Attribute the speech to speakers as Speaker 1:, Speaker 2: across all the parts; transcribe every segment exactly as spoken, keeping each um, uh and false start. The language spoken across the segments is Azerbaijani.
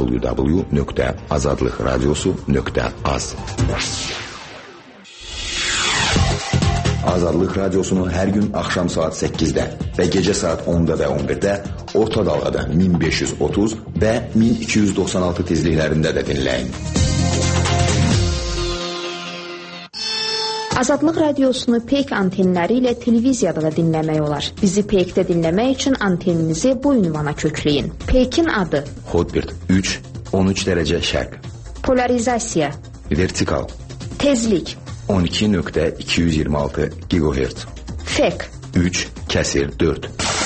Speaker 1: w w nöqtə azadlıq radiosu nöqtə az. Azadlıq Radyosu'nu hər gün axşam saat səkkizdə və gecə saat onda və on birdə orta dalğada min beş yüz otuz və min iki yüz doxsan altı tezliklərində də dinləyin.
Speaker 2: Azadlıq Radiosunu Peyk antenləri ilə televiziyada da dinləmək olar. Bizi Peykdə dinləmək üçün anteninizi bu ünvana kökləyin. Peykin adı:
Speaker 1: Hotbird üç on üç dərəcə şərq.
Speaker 2: Polarizasiya:
Speaker 1: Vertikal.
Speaker 2: Tezlik:
Speaker 1: on iki nöqtə iki yüz iyirmi altı gigahertz.
Speaker 2: Fek:
Speaker 1: üç kəsir dörd.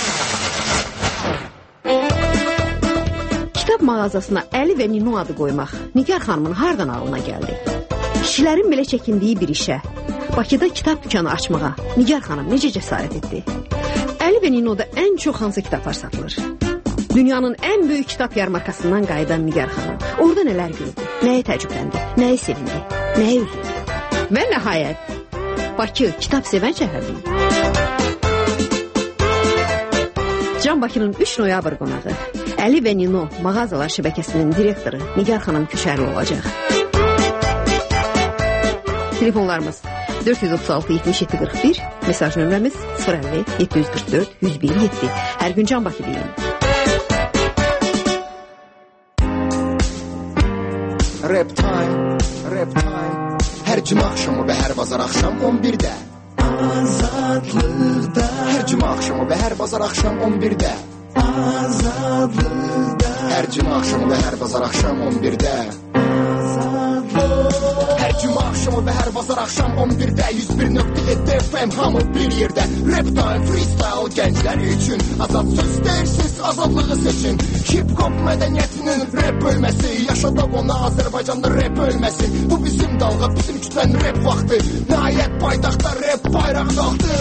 Speaker 3: Kitab mağazasına Əli və Nino adı qoymaq Nigar xanımın hardan ağlına gəldi? Kişilərin belə çəkindiyi bir işə, Bakıda kitab dükkanı açmağa Nigar xanım necə cəsarət etdi? Əli və Nino'da ən çox hansı kitablar satılır? Dünyanın ən böyük kitab yarmarkasından qayıdan Nigar xanım orada nələr gördü? Nəyə təəccübləndi? Nəyə sevindi? Nəyə üzüldü? Və nəhayət, Bakı kitab sevən şəhərdir. Can Bakının üç noyabr qonağı Əli və Nino mağazalar şəbəkəsinin direktoru Nigar xanım Köşərli olacaq. Telefonlarımız dörd yüz otuz altı yetmiş yeddi qırx bir, mesaj nömrəmiz sıfır əlli yeddi yüz qırx dörd yüz bir yeddi. Hər gün Can Bakı deyin.
Speaker 4: Rap time, rap time. Hər cümə axşamı və hər bazar axşam on birdə Azadlıqda. Hər cümə axşamı və hər bazar axşam on birdə Azadlıqda. Hər cümə axşamı və hər bazar axşam on birdə Hər cümə axşamı və hər bazar axşam on birdə yüz bir nöqtə yeddi F M hamı bir yerdə. Rap time, freestyle gənclər üçün azad söz deyirsiz, azadlığı seçin. Hip-hop mədəniyyətinin rap bölməsi, yaşadaq ona Azərbaycanda rap ölməsin. Bu bizim dalğa, bizim kütlənin rap vaxtı. Nəhayət paytaxtda rap bayraq qaldı.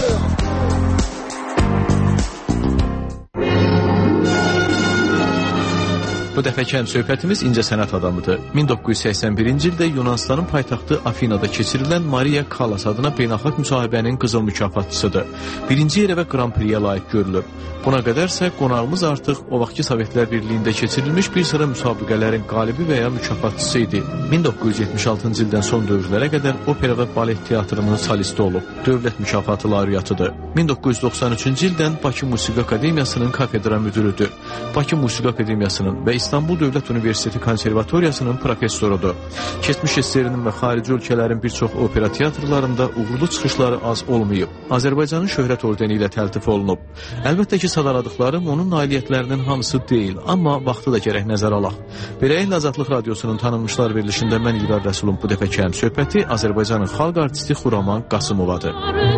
Speaker 5: Bu dəfəki həmsöhbətimiz incəsənət adamıdır. min doqquz yüz səksən birinci ildə Yunanistanın paytaxtı Afinada keçirilən Maria Callas adına beynəlxalq müsahibənin qızıl mükafatçısıdır. Birinci yerə və Grand Prix-yə layiq görülüb. Buna qədərsə qonağımız artıq o vaxtki Sovetlər Birliyində keçirilmiş bir sıra müsabiqələrin qalibi və ya mükafatçısı idi. min doqquz yüz yetmiş altıncı ildən son dövrlərə qədər opera və balet teatrının solisti olub. Dövlət mükafatı laureatıdır. min doqquz yüz doxsan üçüncü ildən Bakı Musiqi Akademiyasının kafedra müdürüdür. Bakı Musiqi Akademiyasının və İstanbul Dövlət Universiteti Konservatoriyasının professorudur. Keçmiş S S R-nin və xarici ölkələrin bir çox opera teatrlarında uğurlu çıxışları az olmayıb. Azərbaycanın şöhrət ordeni ilə təltif olunub. Əlbəttə ki, sadaladıqlarım onun nailiyyətlərinin hamısı deyil, amma vaxtı da gərək nəzər alaq. Beləliklə Azadlıq Radiosunun tanınmışlar verilişində mən İlqar Rəsulun bu dəfəki həmsöhbəti Azərbaycanın xalq artisti Xuraman Qasımovadır.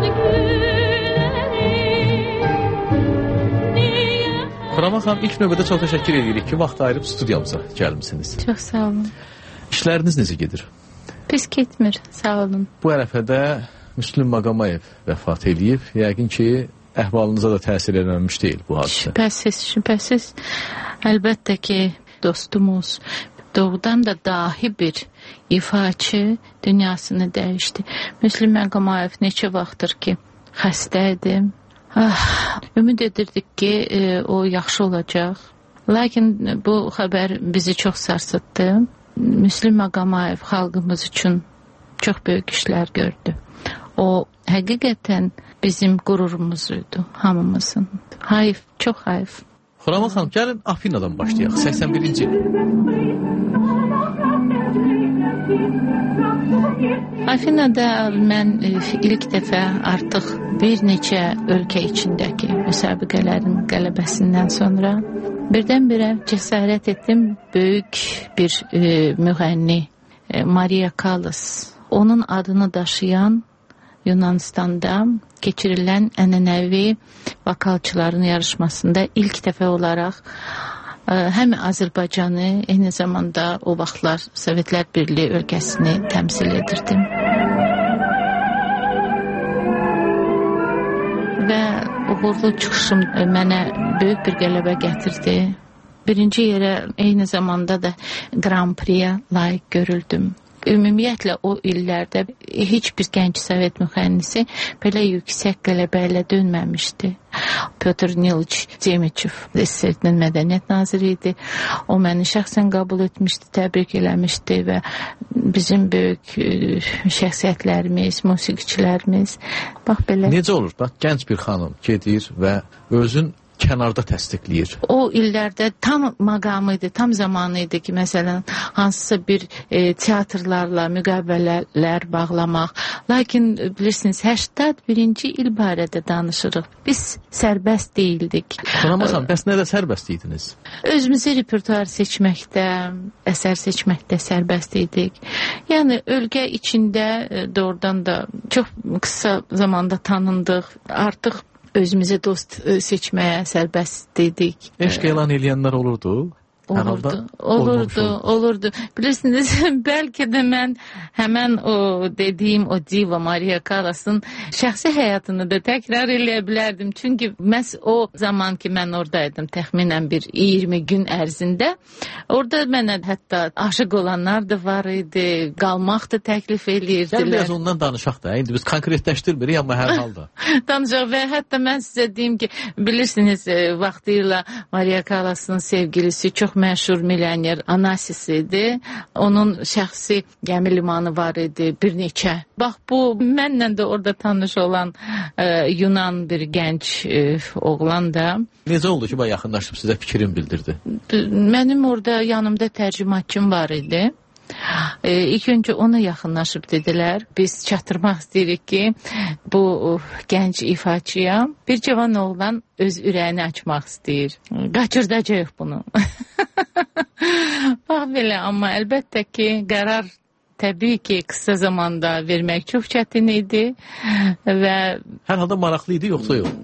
Speaker 5: Xuraman xanım, ilk növbədə çox təşəkkür edirik ki, vaxt ayırıb studiyamıza gəlmişsiniz.
Speaker 6: Çox sağ olun.
Speaker 5: İşləriniz necə gedir?
Speaker 6: Pis getmir, sağ olun.
Speaker 5: Bu ərəfədə Müslüm Maqamayev vəfat edib. Yəqin ki, əhvalınıza da təsir edilmiş deyil bu hadisə.
Speaker 6: Şübhəsiz, şübhəsiz. Əlbəttə ki, dostumuz, doğudan da dahi bir ifaçı dünyasını dəyişdi. Müslüm Maqamayev neçə vaxtdır ki, xəstə idim. Ah, ümid edirdik ki, e, o yaxşı olacaq. Lakin bu xəbər bizi çox sarsıtdı. Müslüm Maqamayev xalqımız üçün çox böyük işlər gördü. O, həqiqətən bizim qürurumuzuydu, hamımızın. Hayf, çox hayf.
Speaker 5: Xuraman xanım, gəlin Afinadan başlayaq. səksən birinci il.
Speaker 6: Afinada mən ilk dəfə artıq bir neçə ölkə içindəki müsabiqələrin qələbəsindən sonra birdən-birə cəsarət etdim. Böyük bir e, müğənni e, Maria Callas, onun adını daşıyan Yunanistanda keçirilən ənənəvi vokalçıların yarışmasında ilk dəfə olaraq e, həm Azərbaycanı, eyni zamanda o vaxtlar Sovetlər Birliyi ölkəsini təmsil edirdim. Və uğurlu çıxışım mənə böyük bir qələbə gətirdi. Birinci yerə eyni zamanda da Grand Prix-yə layiq görüldüm. ümumiyyətlə o illərdə heç bir gənc Sovet müğənnisi belə yüksək qələbə ilə dönməmişdi. Pyotr Niliç Demiçev S S R-nin mədəniyyət naziri idi. O məni şəxsən qəbul etmişdi, təbrik eləmişdi və bizim böyük şəxsiyyətlərimiz, musiqiçilərimiz bax belə.
Speaker 5: Necə olur? Bax, gənc bir xanım gedir və özün kənarda təsdiqləyir.
Speaker 6: O illərdə tam maqamı idi, tam zamanı idi ki, məsələn, hansısa bir e, teatrlarla müqavilələr bağlamaq. Lakin bilirsiniz, səksən birinci il barədə danışırıq. Biz sərbəst deyildik.
Speaker 5: Sanamazam, bəs nədə sərbəst idiniz?
Speaker 6: Özümüzü repertuar seçməkdə, əsər seçməkdə sərbəst idik. Yəni, ölkə içində doğrudan da çox qısa zamanda tanındıq. Artıq özümüzə dost seçməyə sərbəst idik.
Speaker 5: Eşq elan eləyənlər olurdu?
Speaker 6: Olurdu, olurdu, olurdu. Bilirsiniz, bəlkə də mən həmən o dediyim o diva Maria Callas'ın şəxsi həyatını da təkrar eləyə bilərdim. Çünki məhz o zaman ki, mən oradaydım, təxminən bir iyirmi gün ərzində, orada mənə hətta aşıq olanlar da var idi, qalmaq da təklif eləyirdilər.
Speaker 5: Sən biraz ondan danışaq da, indi biz konkretləşdirmirik, amma hər halda.
Speaker 6: Danışaq və hətta mən sizə deyim ki, bilirsiniz, vaxtıyla Maria Callas'ın sevgilisi çox məşhur milyoner Anasis idi. Onun şəxsi gəmi limanı var idi, bir neçə. Bax, bu mənlə də orada tanış olan e, Yunan bir gənc e, oğlan da.
Speaker 5: Necə oldu ki, yaxınlaşıb sizə fikrin bildirdi?
Speaker 6: Mənim orada yanımda tərcümaçım var idi. E, ilk öncə ona yaxınlaşıb dedilər, biz çatdırmaq istəyirik ki, bu gənc ifaçıya bir cavan oğlan öz ürəyini açmaq istəyir. Qaçırdacaq bunu. Bax belə, amma əlbəttə ki, qərar təbii ki, qısa zamanda vermək çox çətin idi və...
Speaker 5: Hər halda maraqlı idi, yoxsa yox?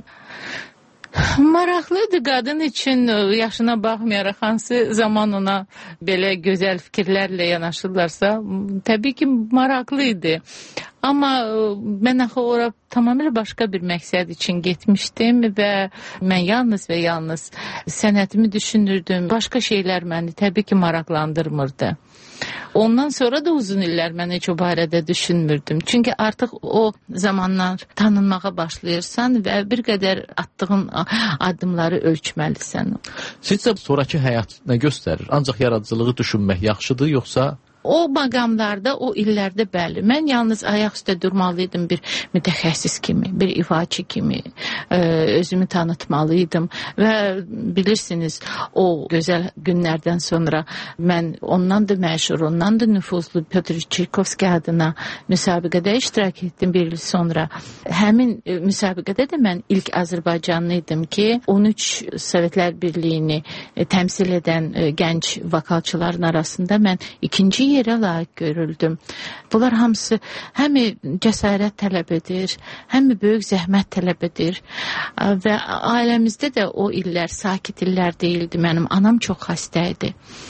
Speaker 6: Maraqlıdır qadın üçün, yaşına baxmayaraq hansı zaman ona belə gözəl fikirlərlə yanaşırlarsa, təbii ki, maraqlı idi. Amma mən axı ora tamamilə başqa bir məqsəd üçün getmişdim və mən yalnız və yalnız sənətimi düşünürdüm. Başqa şeylər məni təbii ki, maraqlandırmırdı. Ondan sonra da uzun illər mən heç o barədə düşünmürdüm. Çünki artıq o zamanlar tanınmağa başlayırsan və bir qədər attığın addımları ölçməlisən.
Speaker 5: Sizcə sonraki həyat nə göstərir? Ancaq yaradıcılığı düşünmək yaxşıdır, yoxsa...
Speaker 6: O məqamlarda, o illərdə bəli. Mən yalnız ayaq üstə durmalıydım bir mütəxəssis kimi, bir ifaçı kimi özümü tanıtmalıydım. Və bilirsiniz, o gözəl günlərdən sonra mən ondan da məşhur, ondan da nüfuzlu Pyotr Çaykovski adına müsabiqədə iştirak etdim bir il sonra. Həmin müsabiqədə də mən ilk Azərbaycanlı idim ki, on üç Sovetlər Birliyini təmsil edən gənc vokalçıların arasında mən ikinci yerə layiq görüldüm. Bunlar hamısı həm cəsarət tələb edir, həm böyük zəhmət tələb edir və ailəmizdə də o illər sakit illər deyildi. Mənim anam çox xəstə idi.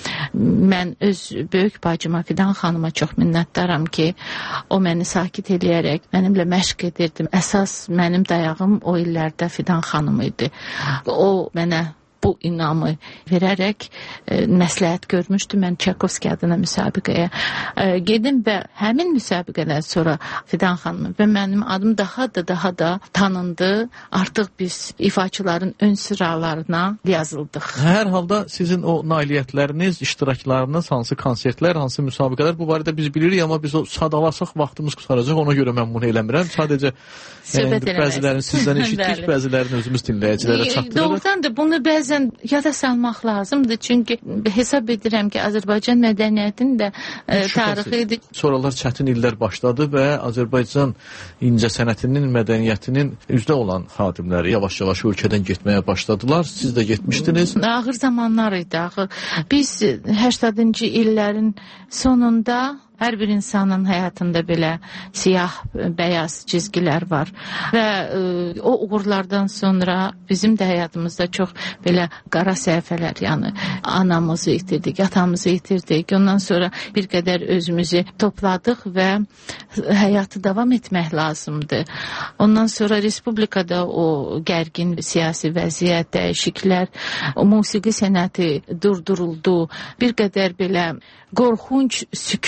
Speaker 6: Mən öz böyük bacıma, Fidan xanıma çox minnətdaram ki, o məni sakit eləyərək mənimlə məşq edirdim. Əsas mənim dayağım o illərdə Fidan xanım idi. O mənə bu inamı verərək e, məsləhət görmüşdü. Mən Çaykovski adına müsabiqəyə e, gedim və həmin müsabiqədən sonra Fidan xanım və mənim adım daha da daha da tanındı. Artıq biz ifaçıların ön sıralarına yazıldıq.
Speaker 5: Hər halda sizin o nailiyyətləriniz, iştiraklarınız, hansı konsertlər, hansı müsabiqələr, bu barədə biz bilirik, amma biz o sadalasaq vaxtımız qurtaracaq, ona görə mən bunu eləmirəm. Sadəcə yəni, bəzilərini sizdən eşitdik, bəzilərini özümüz dinləyicilərə çatdırırıq.
Speaker 6: Doğrudan da bunu bəzən yada salmaq lazımdır. Çünki hesab edirəm ki, Azərbaycan mədəniyyətinin də e, tarixidir.
Speaker 5: Sonralar çətin illər başladı və Azərbaycan incəsənətinin, mədəniyyətinin üzdə olan xadimləri yavaş-yavaş ölkədən getməyə başladılar. Siz də getmişdiniz.
Speaker 6: Ağır zamanlar idi. Ağır. Biz səksəninci illərin sonunda hər bir insanın həyatında belə siyah, bəyaz cizgilər var və e, o uğurlardan sonra bizim də həyatımızda çox belə qara səhifələr, yəni anamızı itirdik, atamızı itirdik. Ondan sonra bir qədər özümüzü topladıq və həyatı davam etmək lazımdır. Ondan sonra respublikada o gərgin siyasi vəziyyət, dəyişiklər, o musiqi sənəti durduruldu. Bir qədər belə qorxunc sükut yarandı.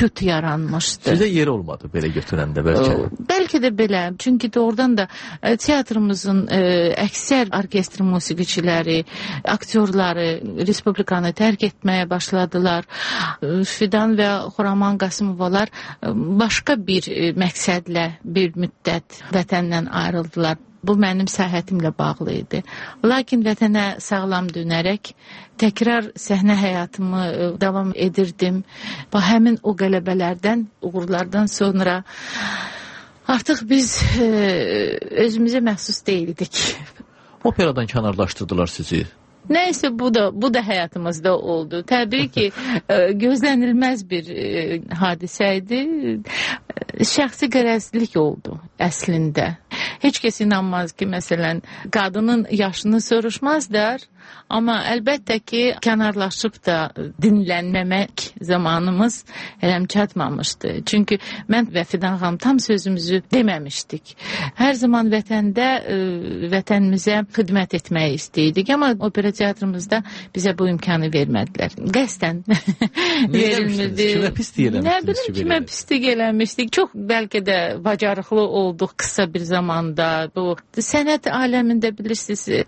Speaker 6: yaranmışdı.
Speaker 5: Sizə yeri olmadı belə götürəndə bəlkə?
Speaker 6: Bəlkə də belə. Çünki doğrudan da teatrımızın ə, əksər orkestr musiqiçiləri, aktyorları respublikanı tərk etməyə başladılar. Fidan və Xuraman Qasımovalar başqa bir məqsədlə bir müddət vətəndən ayrıldılar. Bu mənim səhhətimlə bağlı idi. Lakin vətənə sağlam dönərək təkrar səhnə həyatımı davam edirdim. Və həmin o qələbələrdən, uğurlardan sonra artıq biz e, özümüzə məxsus deyildik.
Speaker 5: Operadan kənarlaşdırdılar sizi.
Speaker 6: Nəysə bu da bu da həyatımızda oldu. Təbii ki, gözlənilməz bir e, hadisə idi. Şəxsi qərəzlik oldu əslində. Heç kəs inanmaz ki, məsələn, qadının yaşını soruşmazlar, amma əlbəttə ki, kənarlaşıb da dinlənməmək zamanımız hələm çatmamışdı. Çünki mən və Fidan xanım tam sözümüzü deməmişdik. Hər zaman vətəndə, vətənimizə xidmət etməyi istəyirdik, amma opera teatrımızda bizə bu imkanı vermədilər. Qəsdən verilmirdi.
Speaker 5: Kimə pislik eləmişdiniz?
Speaker 6: Nə bilim, kimə pislik eləmişdik. Çox bəlkə də bacarıqlı olduq qısa bir zamanda. Bu sənət aləmində bilirsiniz,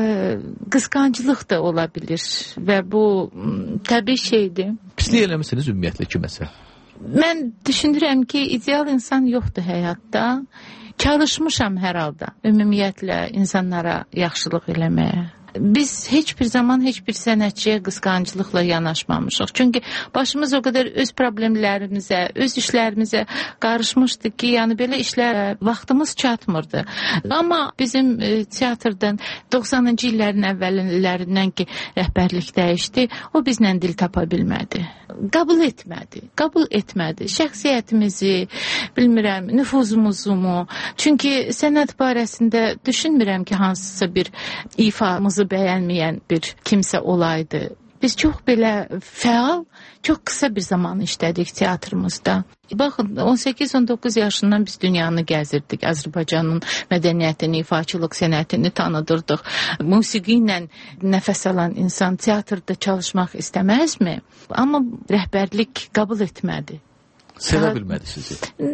Speaker 6: qısqanclıq da ola bilir və bu təbii şeydir.
Speaker 5: Pislik eləmişsiniz ümumiyyətlə kiməsə?
Speaker 6: Mən düşünürəm ki, ideal insan yoxdur həyatda. Çalışmışam hər halda ümumiyyətlə insanlara yaxşılıq eləməyə. Biz heç bir zaman heç bir sənətçiyə qısqanclıqla yanaşmamışıq. Çünki başımız o qədər öz problemlərimizə, öz işlərimizə qarışmışdı ki, yəni belə işlərə vaxtımız çatmırdı. Amma bizim e, teatrdan doxsanıncı illərin əvvəllərindən ki, rəhbərlik dəyişdi, o bizlə dil tapa bilmədi. Qəbul etmədi, qəbul etmədi. Şəxsiyyətimizi, bilmirəm, nüfuzumuzu mu? Çünki sənət barəsində düşünmürəm ki, hansısa bir ifamızı bəyənməyən bir kimsə olaydı. Biz çox belə fəal, çox qısa bir zaman işlədik teatrımızda. Baxın, on səkkiz on doqquz yaşından biz dünyanı gəzirdik. Azərbaycanın mədəniyyətini, ifaçılıq sənətini tanıdırdıq. Musiqi ilə nəfəs alan insan teatrda çalışmaq istəməzmi? Amma rəhbərlik qəbul etmədi.
Speaker 5: Sevə bilmədi sizi.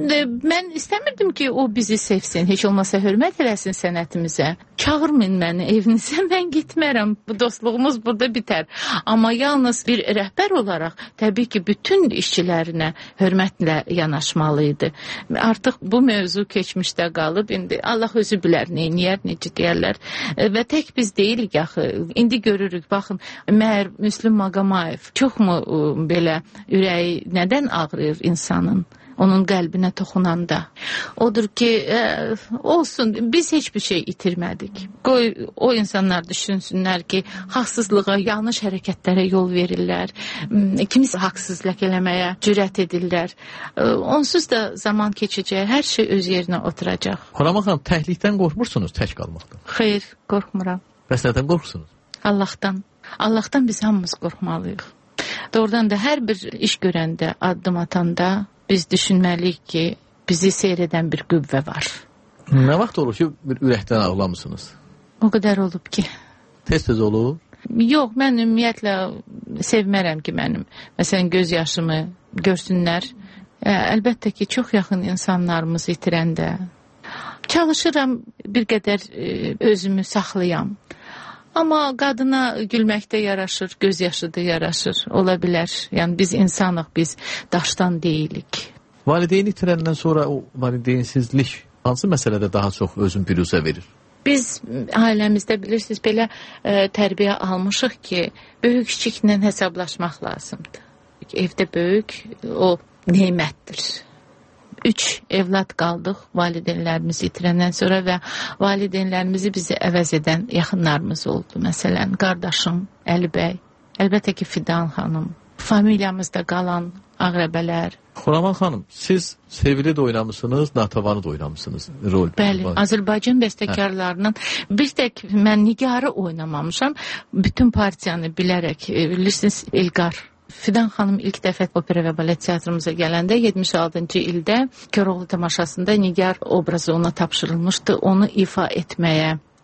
Speaker 6: Mən istəmirdim ki, o bizi sevsin, heç olmasa hörmət eləsin sənətimizə. Çağırmayın məni evinizə, mən gitmərəm. Bu dostluğumuz burada bitər. Amma yalnız bir rəhbər olaraq təbii ki, bütün işçilərinə hörmətlə yanaşmalıydı. Artıq bu mövzu keçmişdə qalıb, indi Allah özü bilər, neyniyər, necə deyərlər. Və tək biz deyilik axı. İndi görürük, baxın, Məhər Müslüm Maqamayev çoxmu belə ürəyi nədən ağrıyır insan? Onun qəlbinə toxunanda. Odur ki, e, olsun, biz heç bir şey itirmədik. Qoy o insanlar düşünsünlər ki, haqsızlığa, yanlış hərəkətlərə yol verirlər. Kimisi haqsızlıq eləməyə cürət edirlər. E, onsuz da zaman keçəcək, hər şey öz yerinə oturacaq.
Speaker 5: Xuraman xanım, təklikdən qorxmursunuz tək qalmaqdan?
Speaker 6: Xeyr, qorxmuram.
Speaker 5: Bəs nədən qorxursunuz?
Speaker 6: Allahdan. Allahdan biz hamımız qorxmalıyıq. Doğrudan da hər bir iş görəndə, addım atanda biz düşünməliyik ki, bizi seyr edən bir qüvvə var.
Speaker 5: Nə vaxt olur ki, bir ürəkdən ağlamısınız?
Speaker 6: O qədər olub ki.
Speaker 5: Tez-tez olur?
Speaker 6: Yox, mən ümumiyyətlə sevmərəm ki, mənim, məsələn, göz yaşımı görsünlər. Əlbəttə ki, çox yaxın insanlarımızı itirəndə çalışıram, bir qədər özümü saxlayam. Amma qadına gülməkdə yaraşır, göz yaşı da yaraşır, ola bilər. Yəni biz insanıq, biz daşdan deyilik.
Speaker 5: Valideyni itirəndən sonra o valideynsizlik hansı məsələdə daha çox özün pürüzə verir?
Speaker 6: Biz ailəmizdə bilirsiniz, belə ə, tərbiyə almışıq ki, böyük-kiçiklə hesablaşmaq lazımdır. Evdə böyük, o neymətdir. Üç evlad qaldıq valideynlərimizi itirəndən sonra və valideynlərimizi bizi əvəz edən yaxınlarımız oldu. Məsələn, qardaşım Əli bəy, əlbəttə ki, Fidan xanım, familiyamızda qalan Ağrəbələr.
Speaker 5: Xuraman xanım, siz Sevili də oynamısınız, Natavanı da oynamısınız rol.
Speaker 6: Bəli, Azərbaycan bəstəkarlarının bir tək mən Nigarı oynamamışam. Bütün partiyanı bilərək, bilirsiniz, İlqar. Fidan xanım ilk dəfə opera və balet teatrımıza gələndə yetmiş altıncı ildə Köroğlu tamaşasında Nigar obrazı ona tapşırılmışdı. Onu ifa etməyə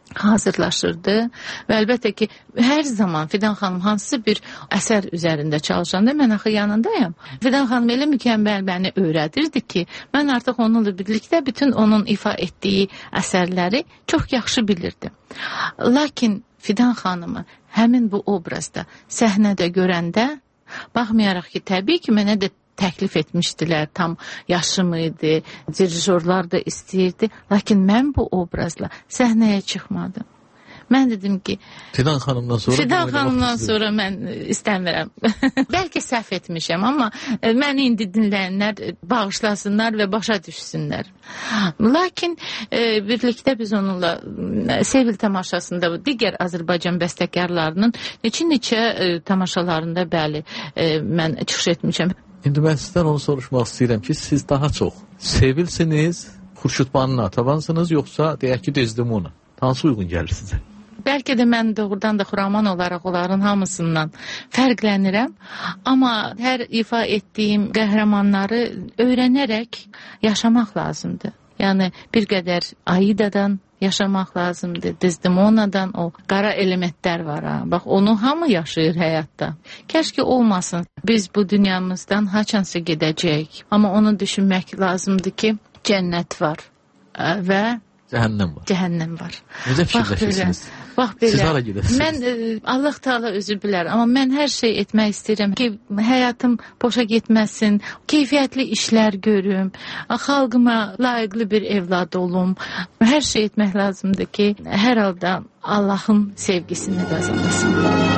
Speaker 6: hazırlaşırdı və əlbəttə ki, hər zaman Fidan xanım hansısa bir əsər üzərində çalışanda mən axı yanındayım. Fidan xanım elə mükəmməl məni öyrədirdi ki, mən artıq onunla birlikdə bütün onun ifa etdiyi əsərləri çox yaxşı bilirdim. Lakin Fidan xanımı həmin bu obrazda, səhnədə görəndə, baxmayaraq ki, təbii ki, mənə də təklif etmişdilər, tam yaşım idi, dirijorlar da istəyirdi, lakin mən bu obrazla səhnəyə çıxmadım. Mən dedim ki,
Speaker 5: Fidan xanımdan sonra
Speaker 6: Fidan xanımdan sonra mən istəmirəm. Bəlkə səhv etmişəm, amma məni indi dinləyənlər bağışlasınlar və başa düşsünlər. Lakin e, birlikdə biz onunla Sevil tamaşasında digər Azərbaycan bəstəkarlarının neçə-neçə e, tamaşalarında bəli e, mən çıxış etmişəm.
Speaker 5: İndi mən sizdən onu soruşmaq istəyirəm ki, siz daha çox Sevilsiniz, Xurşudbanı Natəvansınız, yoxsa deyək ki, Desdemona? Hansı uyğun gəlir sizə?
Speaker 6: Bəlkə də mən doğrudan da Xuraman olaraq onların hamısından fərqlənirəm. Amma hər ifa etdiyim qəhrəmanları öyrənərək yaşamaq lazımdır. Yəni bir qədər Aidadan yaşamaq lazımdır. Desdemonadan o qara elementlər var ha. Bax onu hamı yaşayır həyatda. Kəşki olmasın. Biz bu dünyamızdan haçansa gedəcəyik. Amma onu düşünmək lazımdır ki, cənnət var və
Speaker 5: Cəhənnəm var.
Speaker 6: Cəhənnəm var.
Speaker 5: Necə fikirləşirsiniz?
Speaker 6: Bax belə.
Speaker 5: Siz hara gedəsiniz?
Speaker 6: Mən e, Allah Taala özü bilər, amma mən hər şey etmək istəyirəm ki, həyatım boşa getməsin, keyfiyyətli işlər görüm, xalqıma layiqli bir evlad olum. Hər şey etmək lazımdır ki, hər halda Allahın sevgisini qazanasın.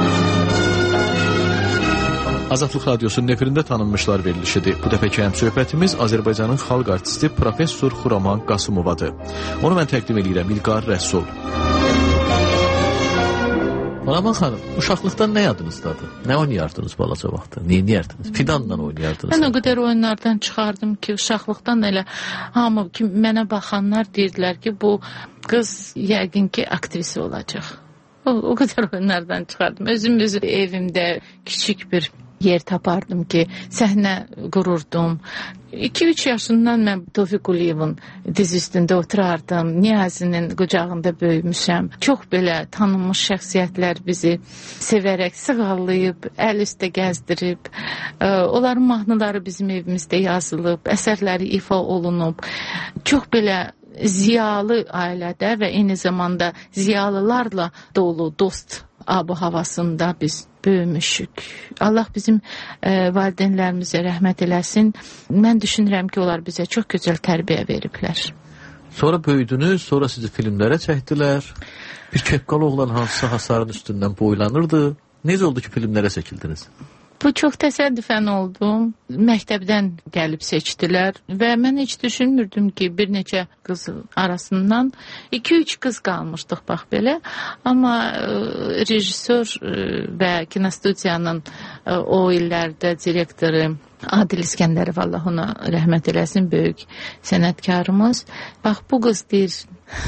Speaker 5: Azadlıq Radiosunun efirində tanınmışlar verilişidir. Bu dəfəki həmsöhbətimiz Azərbaycanın xalq artisti Professor Xuraman Qasımovadır. Onu mən təqdim edirəm İlqar Rəsul. Xuraman xanım, uşaqlıqdan nə yadınızdadır? Nə oynayardınız balaca vaxtda? Nə edərdiniz? Fidanla oynayardınız?
Speaker 6: Mən o qədər oyunlardan çıxardım ki, uşaqlıqdan elə hamı ki, mənə baxanlar deyirdilər ki, bu qız yəqin ki, aktrisi olacaq. O, o qədər oyunlardan çıxardım. Özüm özüm evimdə kiçik bir yer tapardım ki, səhnə qururdum. iki üç yaşından mən Tofiq Quliyevin diz üstündə oturardım. Niyazinin qucağında böyümüşəm. Çox belə tanınmış şəxsiyyətlər bizi sevərək sığallayıb, əl üstə gəzdirib. Onların mahnıları bizim evimizdə yazılıb, əsərləri ifa olunub. Çox belə ziyalı ailədə və eyni zamanda ziyalılarla dolu dost abu havasında biz böyümüşük. Allah bizim e, valideynlərimizə rəhmət eləsin. Mən düşünürəm ki, onlar bizə çox gözəl tərbiyə veriblər.
Speaker 5: Sonra böyüdünüz, sonra sizi filmlərə çəkdilər. Bir kepqal oğlan hansısa hasarın üstündən boylanırdı. Necə oldu ki, filmlərə çəkildiniz?
Speaker 6: Bu çox təsadüfən oldu. Məktəbdən gəlib seçdilər və mən heç düşünmürdüm ki, bir neçə qız arasından iki üç qız qalmışdıq bax belə. Amma e, rejissor e, və kinostudiyanın e, o illərdə direktoru Adil İskəndərov, Allah ona rəhmət eləsin, böyük sənətkarımız. Bax bu qız deyir,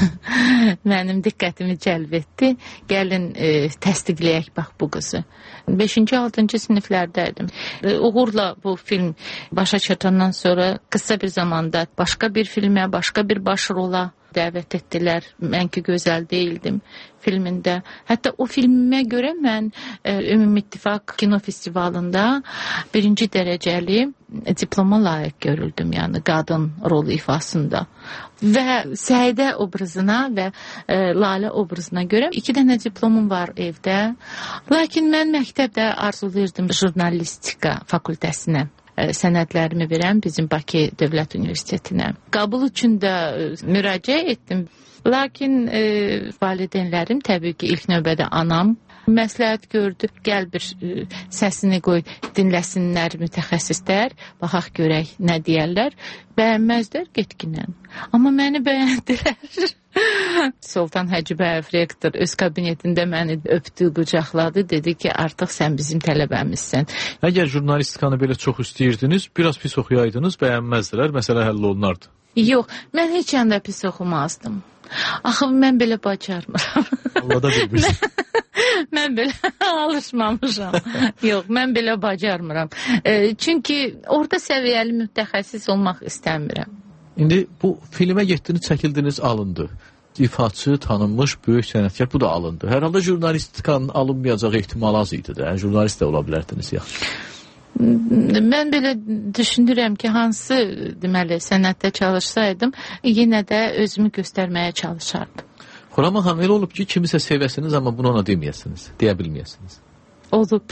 Speaker 6: mənim diqqətimi cəlb etdi. Gəlin e, təsdiqləyək bax bu qızı. beşinci altıncı siniflərdəydim. E, uğurla bu film başa çatandan sonra qısa bir zamanda başqa bir filmə, başqa bir başrola dəvət etdilər. Mən ki, gözəl deyildim filmində. Hətta o filmimə görə mən e, Ümumi İttifaq Kino Festivalında birinci dərəcəli diploma layiq görüldüm, yəni qadın rolu ifasında. Və Səidə obrazına və e, Lalə obrazına görə iki dənə diplomum var evdə. Lakin mən məktəbdə arzulayırdım jurnalistika fakültəsinə sənədlərimi verəm bizim Bakı Dövlət Universitetinə. Qəbul üçün də müraciət etdim. Lakin e, valideynlərim, təbii ki, ilk növbədə anam məsləhət gördü. Gəl bir e, səsini qoy, dinləsinlər mütəxəssislər, baxaq görək nə deyərlər. Bəyənməzlər, getginən. Amma məni bəyəndilər. Sultan Hacıbəyev rektor öz kabinetində məni öpdü, qucaqladı, dedi ki, artıq sən bizim tələbəmizsən.
Speaker 5: Əgər jurnalistikanı belə çox istəyirdiniz, biraz pis oxuyaydınız, bəyənməzdilər, məsələ həll olunardı.
Speaker 6: Yox, mən heç yanda pis oxumazdım. Axı, mən belə bacarmıram.
Speaker 5: Allah da bilmirsin.
Speaker 6: Mən belə alışmamışam. Yox, mən belə bacarmıram. E, çünki orada səviyyəli mütəxəssis olmaq istəmirəm.
Speaker 5: İndi bu filmə getdiniz, çəkildiniz, alındı. ifaçı, tanınmış böyük sənətkar, bu da alındı. Hər halda jurnalistikanın alınmayacaq ehtimalı az idi də. Yəni, jurnalist də ola bilərdiniz yaxşı.
Speaker 6: Mən belə düşünürəm ki, hansı deməli sənətdə çalışsaydım, yenə də özümü göstərməyə çalışardım.
Speaker 5: Xurama xanım, elə olub ki, kimisə sevəsiniz, amma bunu ona deməyəsiniz, deyə bilməyəsiniz.
Speaker 6: Olub.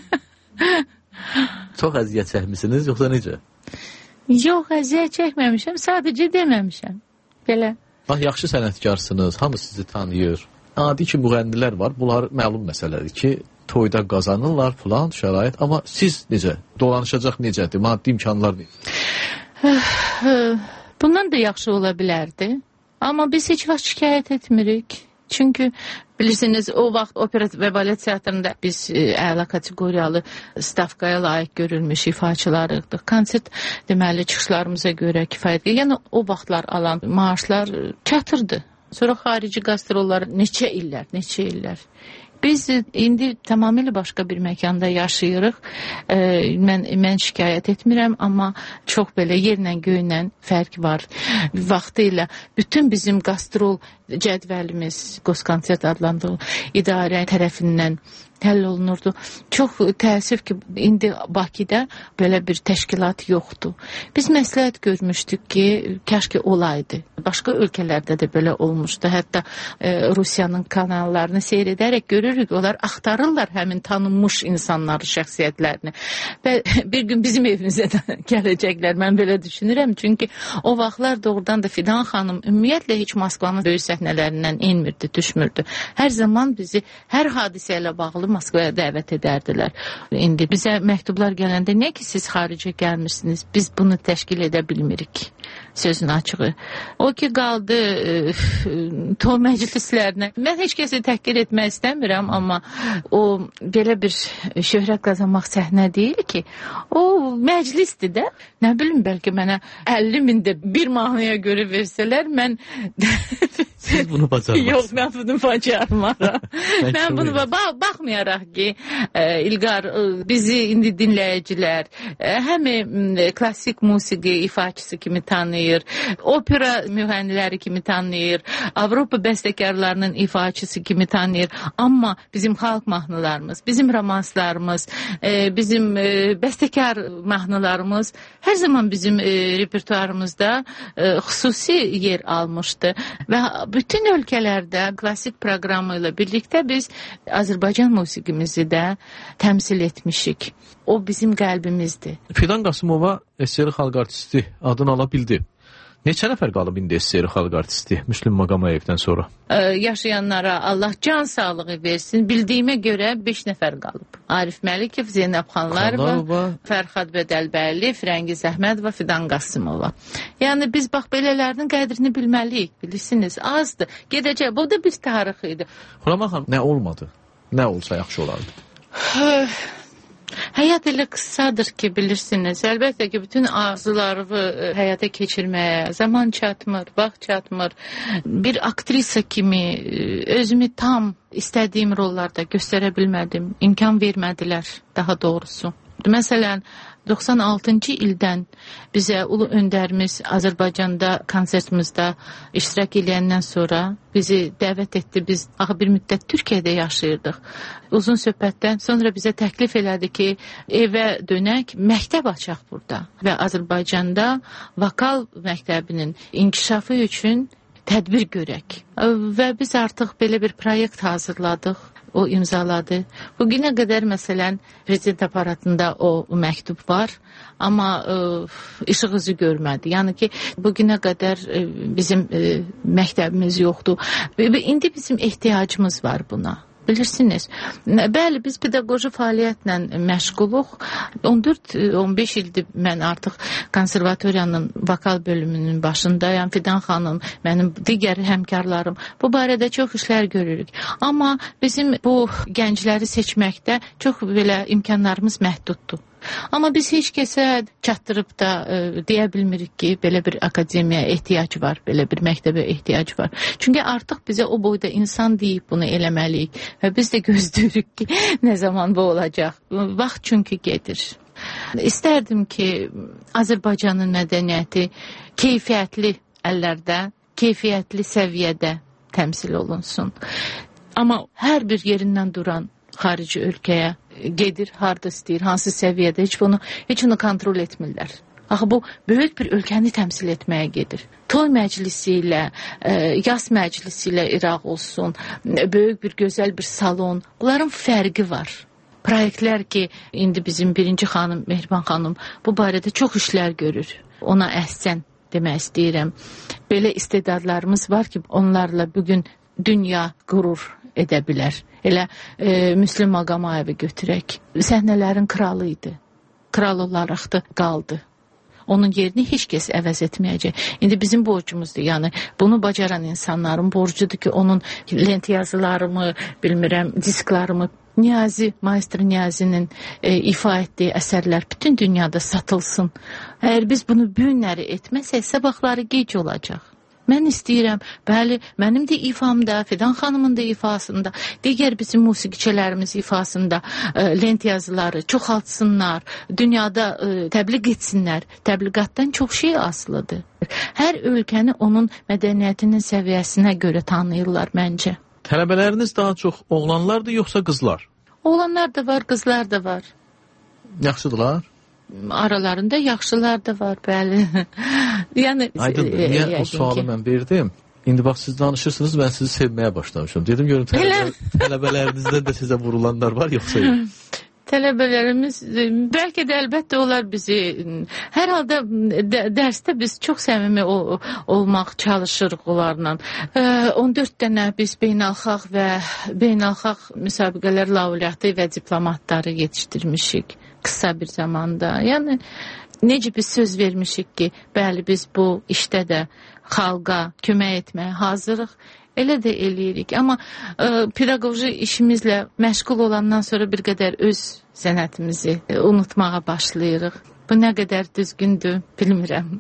Speaker 5: Çox əziyyət çəkmisiniz, yoxsa necə?
Speaker 6: Yox, əziyyət çəkməmişəm, sadəcə deməmişəm. Belə.
Speaker 5: Bax, yaxşı sənətkarsınız, hamı sizi tanıyır. Adi ki, müğənnilər var, bunlar məlum məsələdir ki, toyda qazanırlar filan şərait, amma siz necə? Dolanışacaq necədir? Maddi imkanlar necə?
Speaker 6: Bundan da yaxşı ola bilərdi. Amma biz heç vaxt şikayət etmirik. Çünki bilirsiniz, o vaxt opera və balet teatrında biz e, əla kateqoriyalı stavkaya layiq görülmüş ifaçılarıqdıq. Konsert deməli çıxışlarımıza görə kifayət. Yəni o vaxtlar alan maaşlar çatırdı. Sonra xarici qastrollar neçə illər, neçə illər. Biz indi tamamilə başqa bir məkanda yaşayırıq. E, mən, mən şikayət etmirəm, amma çox belə yerlə göylə fərq var. Vaxtı ilə bütün bizim qastrol cədvəlimiz, Qoskonsert adlandığı idarə tərəfindən həll olunurdu. Çox təəssüf ki, indi Bakıda belə bir təşkilat yoxdur. Biz məsləhət görmüşdük ki, kəş ki olaydı. Başqa ölkələrdə də belə olmuşdu. Hətta e, Rusiyanın kanallarını seyr edərək görürük, onlar axtarırlar həmin tanınmış insanları, şəxsiyyətlərini. Və bir gün bizim evimizə də gələcəklər, mən belə düşünürəm. Çünki o vaxtlar doğrudan da Fidan xanım ümumiyyətlə heç Moskvanın böyük səhnələrindən enmirdi, düşmürdü. Hər zaman bizi hər hadisə ilə bağlı Moskvaya dəvət edərdilər. İndi bizə məktublar gələndə, nə ki siz xaricə gəlmirsiniz, biz bunu təşkil edə bilmirik. Sözün açığı. O ki qaldı e, to məclislərinə. Mən heç kəsi təhqir etmək istəmirəm, amma o belə bir şöhrət qazanmaq səhnə deyil ki, o məclisdir də. Nə bilim, bəlkə mənə əlli mində bir mahnıya görə versələr, mən
Speaker 5: siz bunu bacarmazsınız.
Speaker 6: Yox, mən bunu bacarmaram. Mən bunu ba baxmayaraq ki, e, İlqar e, bizi indi dinləyicilər e, həm e, klassik musiqi ifaçısı kimi tanıyır, opera müğənniləri kimi tanıyır, Avropa bəstəkarlarının ifaçısı kimi tanıyır. Amma bizim xalq mahnılarımız, bizim romanslarımız, e, bizim e, bəstəkar mahnılarımız hər zaman bizim e, repertuarımızda e, xüsusi yer almışdı. Və bütün ölkələrdə klassik proqramı ilə birlikdə biz Azərbaycan musiqimizi də təmsil etmişik. O bizim qəlbimizdir.
Speaker 5: Fidan Qasımova S S R xalq artisti adını ala bildi. Neçə nəfər qalıb indi S S R xalq artisti Müslüm Maqamayevdən sonra?
Speaker 6: Ee, yaşayanlara Allah can sağlığı versin. Bildiyimə görə beş nəfər qalıb. Arif Məlikov, Zeynəb Xanlarova, Fərxad Bədəlbəyli, Firəngiz Əhmədova, Fidan Qasımova. Yəni biz bax belələrinin qədrini bilməliyik, bilirsiniz. Azdır. Gedəcək. Bu da bir tarix idi.
Speaker 5: Xurama xanım, nə olmadı? Nə olsa yaxşı olardı?
Speaker 6: Həyat elə qısadır ki, bilirsiniz. Əlbəttə ki, bütün arzuları həyata keçirməyə zaman çatmır, vaxt çatmır. Bir aktrisa kimi özümü tam istədiyim rollarda göstərə bilmədim. İmkan vermədilər, daha doğrusu. Məsələn, doxsan altıncı ildən bizə ulu öndərimiz Azərbaycanda konsertimizdə iştirak edəndən sonra bizi dəvət etdi. Biz axı bir müddət Türkiyədə yaşayırdıq. Uzun söhbətdən sonra bizə təklif elədi ki, evə dönək, məktəb açaq burada. Və Azərbaycanda vokal məktəbinin inkişafı üçün tədbir görək. Və biz artıq belə bir proyekt hazırladıq. O imzaladı. Bugünə qədər məsələn prezident aparatında o məktub var, amma e, işıq üzü görmədi. Yəni ki, bugünə qədər e, bizim e, məktəbimiz yoxdur. Və indi bizim ehtiyacımız var buna. Bilirsiniz, bəli, biz pedaqoji fəaliyyətlə məşğuluq. on dörd on beş ildir mən artıq konservatoriyanın vokal bölümünün başındayam. Fidan xanım, mənim digər həmkarlarım. Bu barədə çox işlər görürük. Amma bizim bu gəncləri seçməkdə çox belə imkanlarımız məhduddur. Amma biz heç kəsə çatdırıb da e, deyə bilmirik ki, belə bir akademiyaya ehtiyac var, belə bir məktəbə ehtiyac var. Çünki artıq bizə o boyda insan deyib bunu eləməliyik və biz də gözləyirik ki, nə zaman bu olacaq. Vaxt çünki gedir. İstərdim ki, Azərbaycanın mədəniyyəti keyfiyyətli əllərdə, keyfiyyətli səviyyədə təmsil olunsun. Amma hər bir yerindən duran xarici ölkəyə gedir, harda istəyir, hansı səviyyədə, heç bunu, heç onu kontrol etmirlər. Axı bu, böyük bir ölkəni təmsil etməyə gedir. Toy məclisi ilə, e, yas məclisi ilə İraq olsun, böyük bir, gözəl bir salon, bunların fərqi var. Proyektlər ki, indi bizim birinci xanım, Mehriban xanım, bu barədə çox işlər görür. Ona əhsən demək istəyirəm. Belə istedadlarımız var ki, onlarla bugün dünya qürur edə bilər. Elə e, Müslüm Maqamayevi götürək. Səhnələrin kralı idi. Kral olaraq da qaldı. Onun yerini heç kəs əvəz etməyəcək. İndi bizim borcumuzdur. Yəni bunu bacaran insanların borcudur ki, onun lent yazılarımı, bilmirəm, disklarımı, Niyazi, Maestro Niyazinin e, ifa etdiyi əsərlər bütün dünyada satılsın. Əgər biz bunu bu günləri etməsək, sabahları gec olacaq. Mən istəyirəm, bəli, mənim də ifamda, Fidan xanımın da ifasında, digər bizim musiqiçilərimiz ifasında e, lent yazıları çoxaltsınlar, dünyada e, təbliğ etsinlər. Təbliğatdan çox şey asılıdır. Hər ölkəni onun mədəniyyətinin səviyyəsinə görə tanıyırlar məncə.
Speaker 5: Tələbələriniz daha çox oğlanlardır, yoxsa qızlar?
Speaker 6: Oğlanlar da var, qızlar da var.
Speaker 5: Yaxşıdırlar?
Speaker 6: Aralarında yaxşılar da var, bəli. Yəni,
Speaker 5: aydındır, niyə e, o sualı ki... mən verdim? İndi bax, siz danışırsınız, mən sizi sevməyə başlamışım. Dedim, görün, tələbə, tələbələrinizdən də sizə vurulanlar var, yoxsa yox?
Speaker 6: Tələbələrimiz, bəlkə də əlbəttə onlar bizi, hər halda dərsdə biz çox səmimi ol, olmaq çalışırıq onlarla. on dörd dənə biz beynəlxalq və beynəlxalq müsabiqələr laureatı və diplomatları yetişdirmişik qısa bir zamanda. Yəni, necə biz söz vermişik ki, bəli, biz bu işdə də xalqa kömək etməyə hazırıq. Elə də eləyirik. Amma e, pedaqoji işimizlə məşğul olandan sonra bir qədər öz sənətimizi e, unutmağa başlayırıq. Bu nə qədər düzgündür, bilmirəm.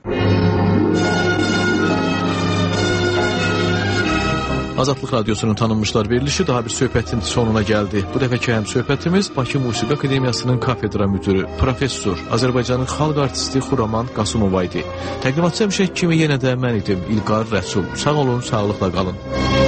Speaker 5: Azadlıq Radiosunun tanınmışlar verilişi daha bir söhbətin sonuna gəldi. Bu dəfəki həm söhbətimiz Bakı Musiqi Akademiyasının kafedra müdürü, professor, Azərbaycanın xalq artisti Xuraman Qasımova idi. Təqdimatçı həmişə kimi yenə də mən idim, İlqar Rəsul. Sağ olun, sağlıqla qalın.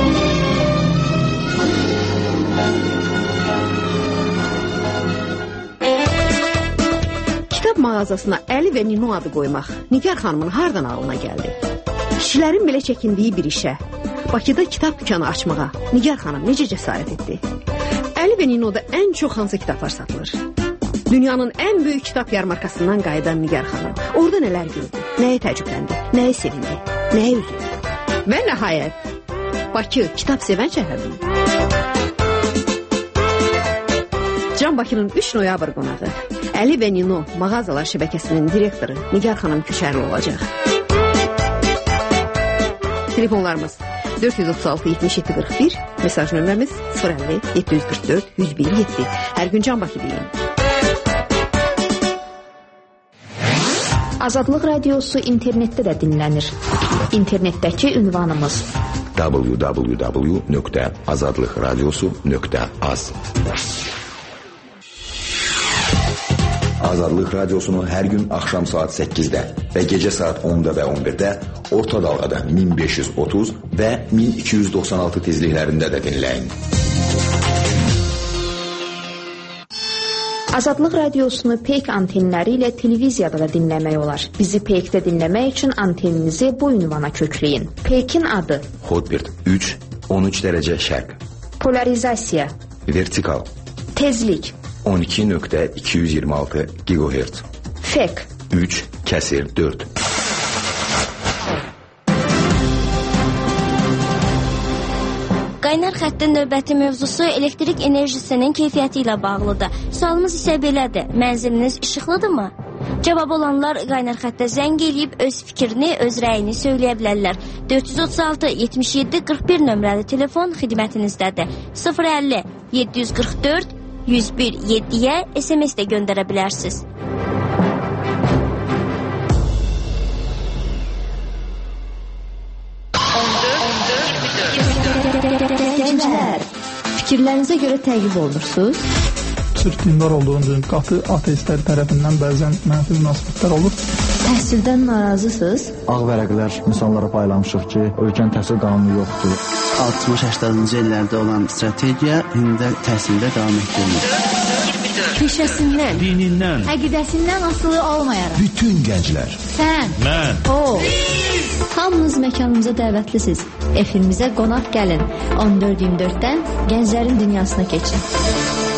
Speaker 3: Kitab mağazasına Əli və Nino adı qoymaq Nigar xanımın hardan ağlına gəldi? Kişilərin belə çəkindiyi bir işə, Bakıda kitab dükkanı açmağa Nigar xanım necə cəsarət etdi? Əli və Nino'da ən çox hansı kitablar satılır? Dünyanın ən böyük kitab yarmarkasından qayıdan Nigar xanım orada nələr gördü? Nəyə təəccübləndi? Nəyə sevindi? Nəyə üzüldü? Və nəhayət, Bakı kitab sevən şəhərdir. Can Bakının üç noyabr qonağı Əli və Nino mağazalar şəbəkəsinin direktoru Nigar xanım Köçərli olacaq. Telefonlarımız dörd yüz otuz altı yetmiş yeddi qırx bir, mesaj nömrəmiz sıfır əlli yeddi yüz qırx dörd yüz bir yeddi. Hər gün Can Bakı deyin.
Speaker 2: Azadlıq Radiosu internetdə də dinlənir. İnternetdəki ünvanımız
Speaker 1: w w w nöqtə azadlıqradiosu nöqtə az. Azadlıq Radiosunu hər gün axşam saat səkkizdə və gecə saat onda və on birdə orta dalğada min beş yüz otuz və min iki yüz doxsan altı tezliklərində də dinləyin.
Speaker 2: Azadlıq Radiosunu peyk antenləri ilə televiziyada da dinləmək olar. Bizi peykdə dinləmək üçün anteninizi bu ünvana kökləyin. Peykin adı
Speaker 1: Hotbird üç on üç dərəcə şərq.
Speaker 2: Polarizasiya.
Speaker 1: Vertikal.
Speaker 2: Tezlik
Speaker 1: on iki nöqtə iki yüz iyirmi altı gigahertz.
Speaker 2: Fek
Speaker 1: üç kəsir dörd.
Speaker 7: Qaynar xəttin növbəti mövzusu elektrik enerjisinin keyfiyyəti ilə bağlıdır. Sualımız isə belədir. Mənziliniz işıqlıdırmı? Cavab olanlar qaynar xəttə zəng eləyib öz fikrini, öz rəyini söyləyə bilərlər. dörd yüz otuz altı yetmiş yeddi qırx bir nömrəli telefon xidmətinizdədir. sıfır əlli yeddi yüz qırx dörd yüz bir yeddiyə S M S də göndərə bilərsiniz.
Speaker 8: Gənclər, fikirlərinizə görə təqib olunursunuz?
Speaker 9: Sırf dindar olduğunuz qatı ateistlər tərəfindən bəzən mənfi münasibətlər olur.
Speaker 8: Təhsildən narazısınız?
Speaker 10: Ağ vərəqlər insanlara paylamışıq ki, ölkənin təhsil qanunu yoxdur. altmış səksəninci illərdə olan strategiya indi də təhsildə davam etdirilir.
Speaker 11: Peşəsindən,
Speaker 12: dinindən,
Speaker 11: əqidəsindən asılı olmayaraq.
Speaker 12: Bütün gənclər.
Speaker 11: Sən,
Speaker 12: mən,
Speaker 11: o.
Speaker 8: Hamınız məkanımıza dəvətlisiniz. Efimizə qonaq gəlin. on dörd iyirmi dörddən gənclərin dünyasına keçin.